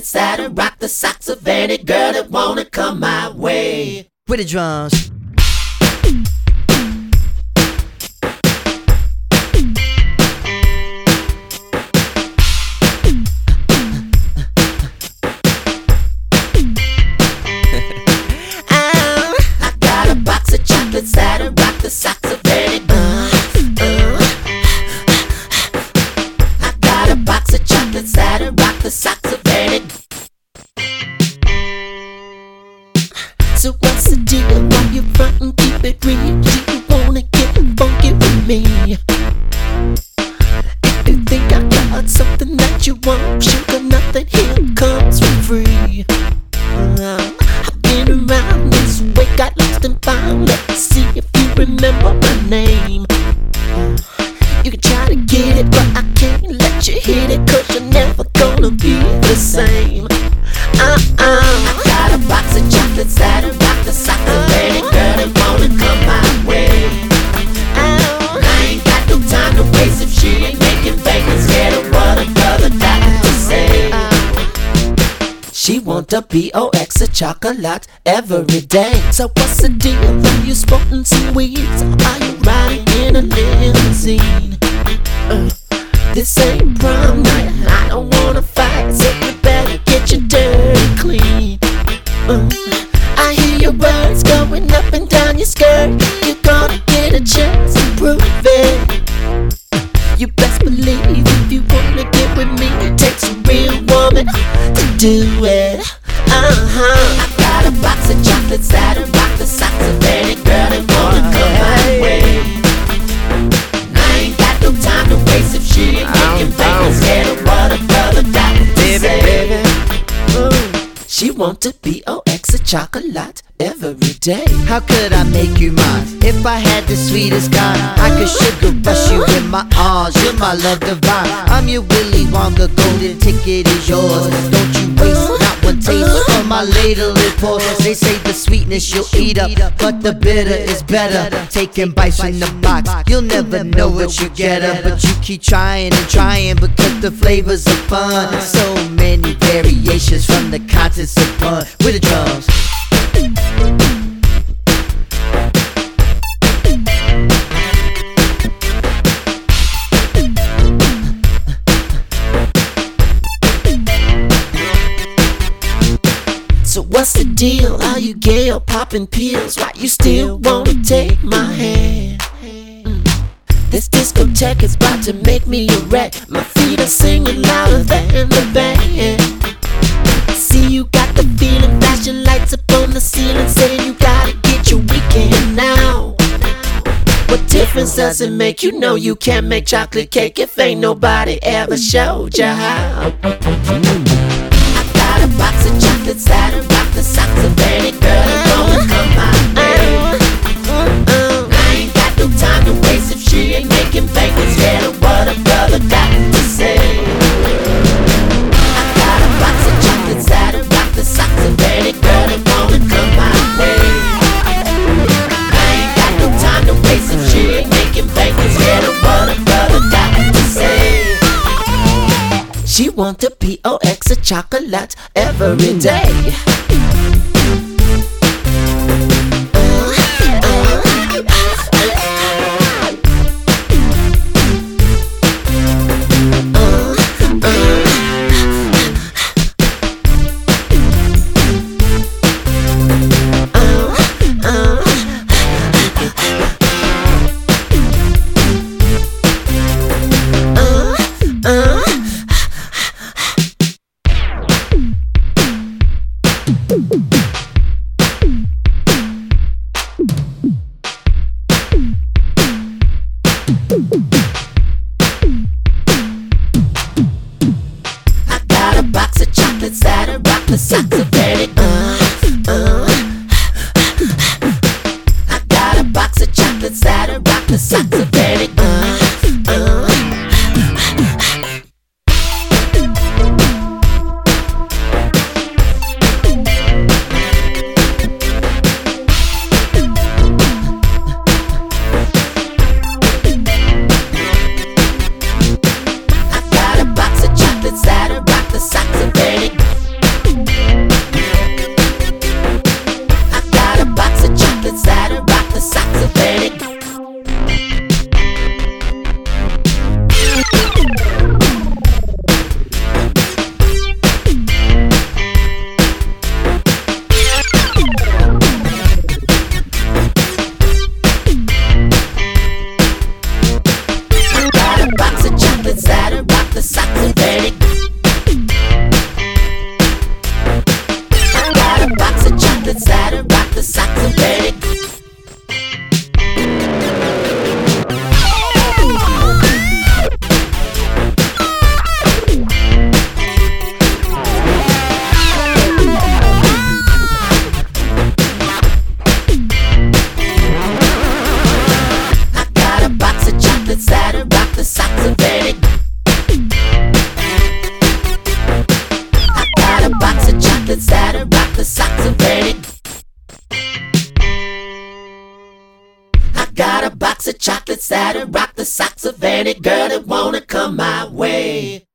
chocolates that'll rock the socks of any girl that wanna come my way. With the drums. I got a box of chocolates that'll rock the socks of any I got a box of chocolates that'll rock the socks of any. So what's the deal? Why you frontin'? Keep it real. Do you wanna get funky with me? If you think I got something that you want, sugar, nothing here comes for free. I've been around this way, got lost and found. Let's see if you remember my name. You can try to get it, but I can't let you hit it, 'cause you're never gonna be the same. I got a box of chocolates that'll rock the socks of any girl that wanna come my way. I ain't got no time to waste if she ain't making bacon, scared of what a brother got to say. She want a box of chocolate every day. So what's the deal? Are you sporting some weeds, or are you riding in a limousine? This ain't prom night, I don't wanna fight, so you better get your dirty clean. I hear your words going up and down your skirt. You're gonna get a chance to prove it. You best believe if you wanna get with me, it takes a real woman to do it. I got a box of chocolates that'll rock the socks of any girl that wanna come my way. I ain't got no time to waste if she ain't making bacon, scared of what a brother got to say. She want a box of chocolate every day. How could I make you mine? If I had the sweetest kind, I could sugar rush you in my arms. You're my love divine. I'm your Willy Wonka, golden ticket is yours. Don't you waste not one taste from my ladle it pours. They say the sweetness you'll eat up, but the bitter is better. Taking bites from the box, you'll never know what you get up. But you keep trying and trying because the flavors are fun. So many variations from the contents of fun. With the drums. So what's the deal? Are you gay or popping pills? Why you still wanna take my hand? This discotheque is about to make me a wreck. My feet are singing louder than the band. See, you got the feeling, flashing lights up on the ceiling, saying you gotta get your weekend now. What difference does it make? You know you can't make chocolate cake if ain't nobody ever showed you how. I got a box of chocolates that'll rock the socks of any girl that wanna come my way. I ain't got no time to waste if she ain't making bacon, scared of what a brother got to say. I got a box of chocolates that'll rock the socks of any girl that wanna come my way. I ain't got no time to waste if she ain't making bacon, scared of what a brother got to say. She want a box of chocolate every day. I got a box of chocolates that'll rock the socks of any. I got a box of chocolates that'll rock the socks of any. I got a box of chocolates that'll rock the socks of any. the socks of any. I got a box of chocolates that'll rock the socks of any girl that wanna come my way.